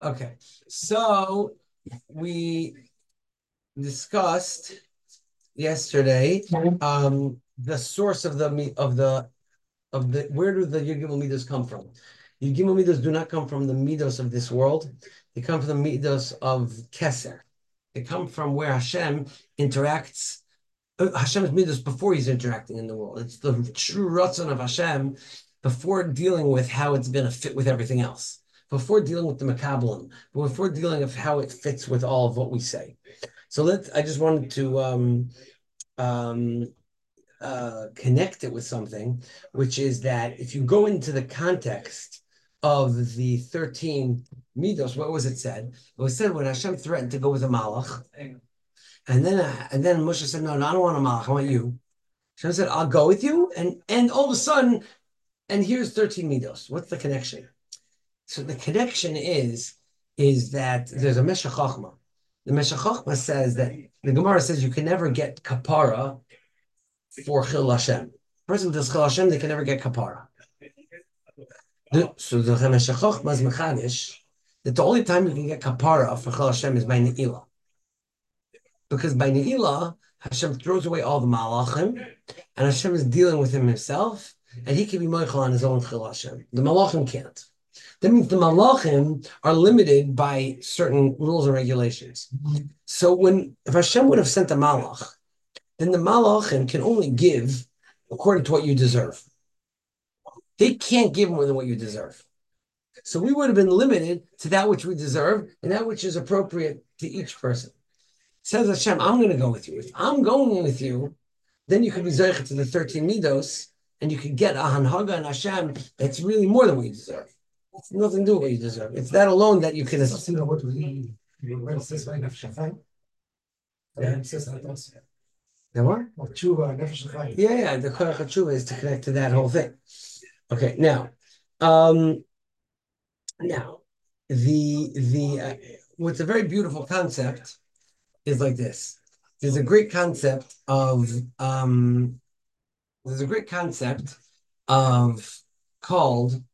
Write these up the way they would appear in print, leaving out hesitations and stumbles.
Okay, so we discussed yesterday the source of the where do the Yud Midas come from? Yud Midas do not come from the Midos of this world. They come from the Midos of Keser. They come from where Hashem interacts. Hashem's Midos before he's interacting in the world. It's the true Ratzon of Hashem before dealing with how it's going to fit with everything else. Before dealing with the Makabalim, before dealing with how it fits with all of what we say. So I just wanted to um, connect it with something, which is that if you go into the context of the 13 midos, what was it said? It was said when Hashem threatened to go with a malach, and then Moshe said, "No, no, I don't want a malach. I want you." Hashem said, "I'll go with you," and all of a sudden, and here's 13 midos. What's the connection? So the connection is that there's a Meshech Chochmah. The Meshech Chochmah says that the Gemara says you can never get kapara for Chil Hashem. Person who does Chil Hashem, they can never get kapara. So the Meshech Chochmah is mechadish that the only time you can get kapara for Chil Hashem is by Ne'ilah. Because by Ne'ilah, Hashem throws away all the malachim, and Hashem is dealing with him himself, and he can be moichel on his own Chil Hashem. The malachim can't. That means the malachim are limited by certain rules and regulations. So if Hashem would have sent a malach, then the malachim can only give according to what you deserve. They can't give more than what you deserve. So we would have been limited to that which we deserve and that which is appropriate to each person. Says Hashem, I'm going to go with you. If I'm going with you, then you could be zeichet to the 13 midos, and you could get a hanhaga and Hashem that's really more than what you deserve. It's nothing to do with what you deserve. It's that alone that you can. The what? Yeah, the Korach HaTshuva is to connect to that whole thing. Okay, now what's a very beautiful concept is like this. There's a great concept of called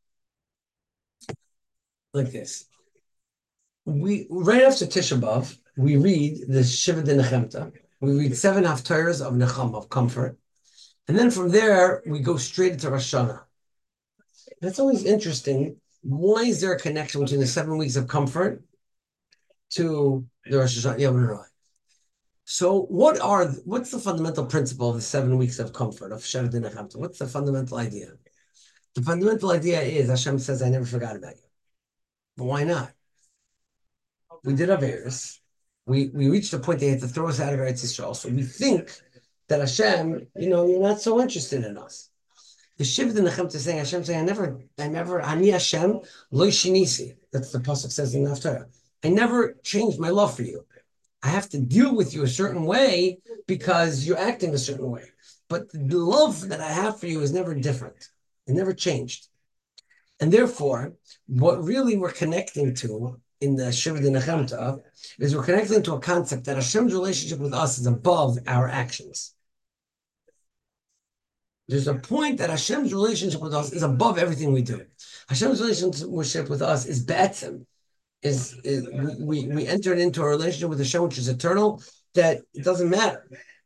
like this. We right after Tisha B'Av, we read the Shiva de Nechemta. We read 7 haftarahs of Nechama, of comfort. And then from there, we go straight into Rosh Hashanah. That's always interesting. Why is there a connection between the 7 weeks of comfort to the Rosh Hashanah Yom Narayim? So what's the fundamental principle of the 7 weeks of comfort of Shiva de Nechemta? What's the fundamental idea? The fundamental idea is Hashem says, I never forgot about you. But why not? We did Averis. We reached a point they had to throw us out of Eretz Yisrael. So we think that Hashem, you're not so interested in us. The Shiva de Nechemta is saying, Hashem saying, I never, Ani Hashem, lo shinisi. That's the pasuk says in the Haftarah. I never changed my love for you. I have to deal with you a certain way because you're acting a certain way. But the love that I have for you is never different. It never changed. And therefore, what really we're connecting to in the Shiva de Nechemta is we're connecting to a concept that Hashem's relationship with us is above our actions. There's a point that Hashem's relationship with us is above everything we do. Hashem's relationship with us is be'etzem. We entered into a relationship with Hashem which is eternal, that it doesn't matter.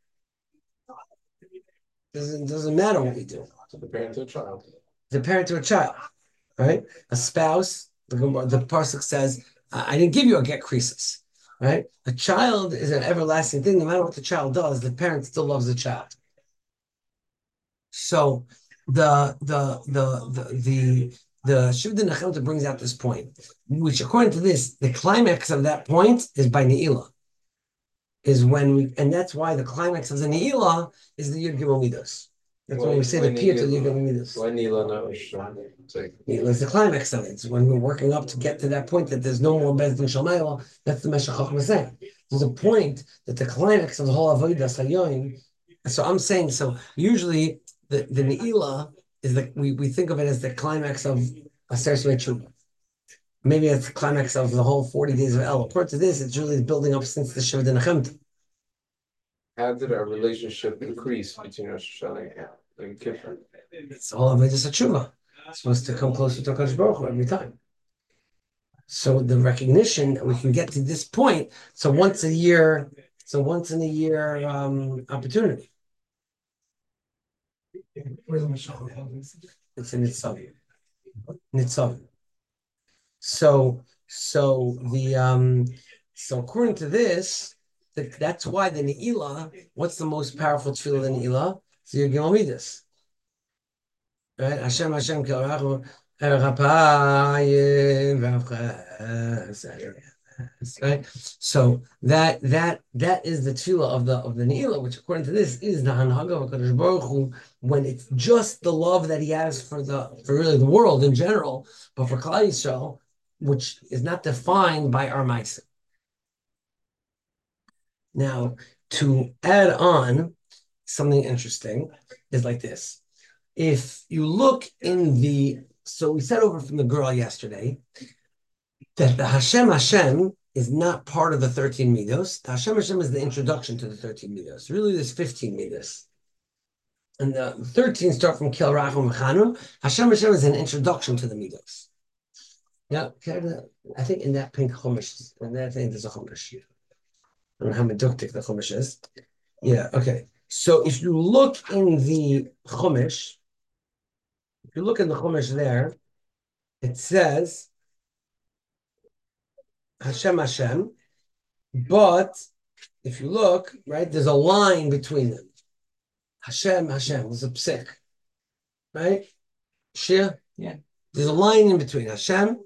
It doesn't matter what we do. To the parent to a child. The parent to a child, right? A spouse, the pasuk says, I didn't give you a get creases, right? A child is an everlasting thing. No matter what the child does, the parent still loves the child. So the Shiva de Nechemta brings out this point, which according to this, the climax of that point is by Ne'ilah. And that's why the climax of the Ne'ilah is the Yud Gimel Midos. That's when we say the Piyut of the Yud Gimel Midos. Why Ne'ilah not? Ne'ilah is the climax of it. It's when we're working up to get to that point that there's no more Bezdin Shalmayla. That's the Meshech Chochmah saying. There's a point that the climax of the whole Avodah Sayoim. So I'm saying, usually the Ne'ilah is we think of it as the climax of Aser Shmei Tshuva. Maybe it's the climax of the whole 40 days of El. According to this, it's really building up since the Shiva de Nechemta. How did our relationship increase between Rosh Hashanah and Kippur? It's all of it is a tshuva. It's supposed to come closer to HaKadosh Baruch Hu every time. So the recognition that we can get to this point. So once in a year opportunity. It's in Nitzavim. Nitzavim. So according to this, that's why the Ne'ilah, what's the most powerful tefillah in Ne'ilah? So you're going to read this. Right? Hashem Kelrachu Rapayim V'Avches. Right? So that is the tefillah of the Ne'ilah, which according to this is the Hanhaga of HaKadosh Baruch Hu, when it's just the love that he has for really the world in general, but for Klal Yisrael, which is not defined by our ma'asim. Now, to add on something interesting is like this. If you look so we said over from the girl yesterday that the Hashem is not part of the 13 midos. The Hashem is the introduction to the 13 midos. Really, there's 15 midos. And the 13 start from Kel Rachum Mechanum. Hashem is an introduction to the midos. Yeah, I think in that pink chumash, and I think there's a chumash. I don't know how meduktik the chumash is. Yeah, okay. So if you look in the chumash, there, it says Hashem, but if you look, right, there's a line between them. Hashem, there's a psik, right? Shia? Yeah. There's a line in between. Hashem,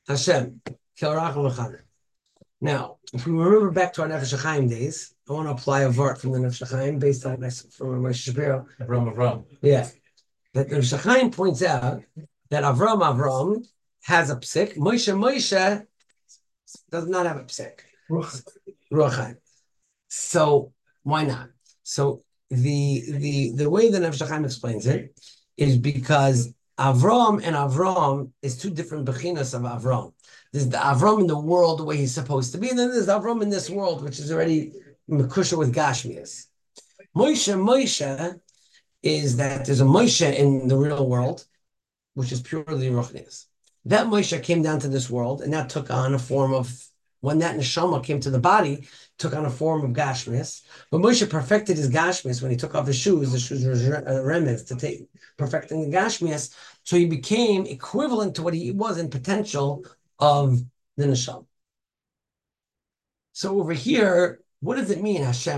now, if we remember back to our Nefesh HaChaim days, I want to apply a vart from the Nefesh HaChaim based on from Moshe Shapiro. Avram. Yeah. That the Nefesh HaChaim points out that Avram has a psik. Moshe does not have a psik. Ruach. So why not? So the way the Nefesh HaChaim explains it is because Avram is two different bechinas of Avram. There's the Avram in the world the way he's supposed to be, and then there's Avram in this world, which is already mekusha with Gashmias. Moshe is that there's a Moshe in the real world, which is purely Ruchnias. That Moshe came down to this world, and that took on a form of, when that neshama came to the body, took on a form of Gashmias. But Moshe perfected his Gashmias when he took off his shoes. The shoes were remez to take perfecting the Gashmias. So he became equivalent to what he was in potential of the neshama. So over here, what does it mean, Hashem?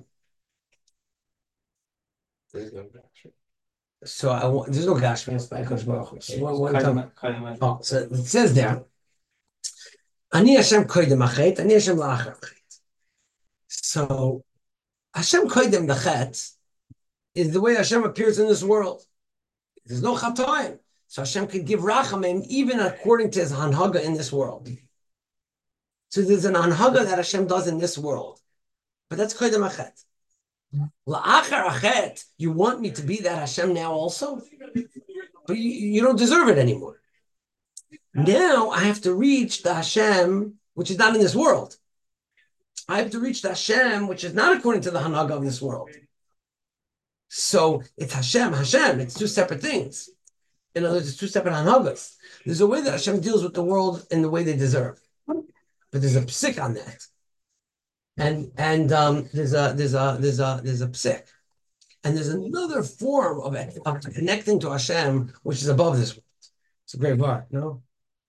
There's no Gashmias. So there's no Gashmias by Kosh Baruch. So it says there, Ani Hashem koydem achet, Ani Hashem la'achar achet. So Hashem koydem l'achet is the way Hashem appears in this world. There's no chatoim. So Hashem could give rachamim even according to his hanhaga in this world. So there's an hanhaga that Hashem does in this world. But that's koydem achet. La'achar achet, you want me to be that Hashem now also? But you don't deserve it anymore. Now I have to reach the Hashem, which is not in this world. I have to reach the Hashem, which is not according to the Hanaga of this world. So it's Hashem. It's two separate things. In other words, it's two separate Hanagas. There's a way that Hashem deals with the world in the way they deserve. But there's a psik on that. And there's a psik. And there's another form of connecting to Hashem, which is above this world. It's a great bar, no?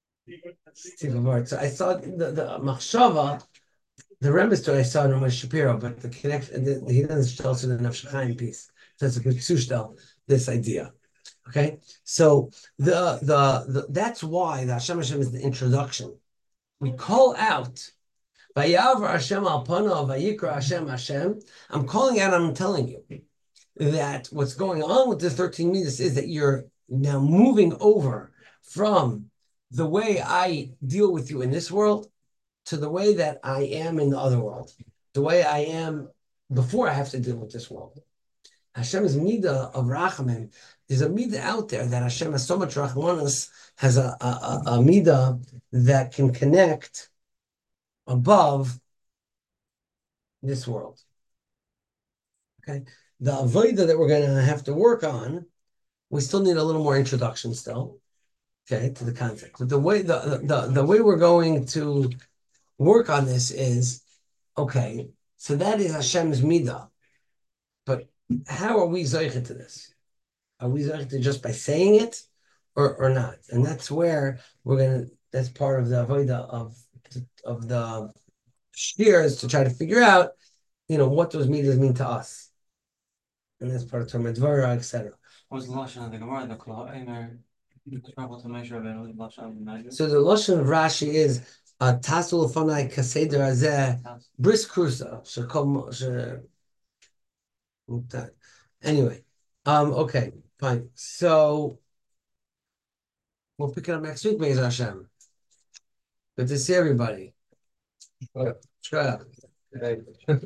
So I saw the machshava, the remez to I saw in Moshe Shapiro, but the connection, he doesn't tell us the Nefesh HaChaim piece. So it's a good sushtel, this idea. Okay, so that's why the Hashem is the introduction. We call out, Vayavar Hashem al panav vayikra Hashem. I'm calling out. I'm telling you that what's going on with the 13 midas is that you're now moving over from the way I deal with you in this world to the way that I am in the other world, the way I am before I have to deal with this world. Hashem's midah of rachamim is a midah out there that Hashem has so much rachmanis, has a midah that can connect above this world. Okay, the avodah that we're going to have to work on, we still need a little more introduction still. Okay, to the context. But the way we're going to work on this is okay. So that is Hashem's midah. But how are we zeichet to this? Are we zeichet just by saying it, or not? And that's where we're gonna. That's part of the avodah of the shears to try to figure out, what those midas mean to us. And that's part of Talmud Dvara, etc. What's the lashon of the Gemara? The Kol Eimer trouble to measure about the lashon of the measure. So the lashon of Rashi is tasul fanai kaseder azeh bris krusa shekom. Anyway, okay, fine. So we'll pick it up next week, Be'ez Hashem. Good to see everybody. Yeah. Shkaya. Right.